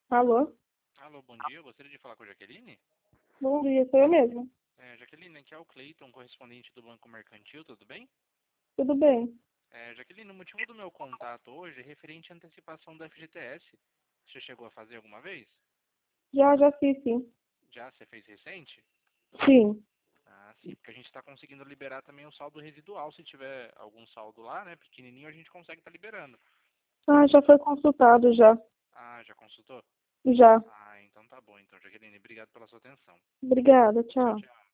Alô? Alô, bom dia. Eu gostaria de falar com a Jaqueline. Bom dia, sou eu mesmo. Jaqueline, aqui é o Cleiton, correspondente do Banco Mercantil, tudo bem? Tudo bem? Jaqueline, o motivo do meu contato hoje é referente à antecipação do FGTS. Você chegou a fazer alguma vez? Já fiz, sim. Já? Você fez recente? Sim. Ah, sim, porque a gente está conseguindo liberar também o saldo residual. Se tiver algum saldo lá, né, pequenininho, a gente consegue estar liberando. Ah, já foi consultado, já. Ah, já consultou? Já. Ah, então tá bom. Então, Jaqueline, obrigado pela sua atenção. Obrigada, Tchau, tchau. tchau.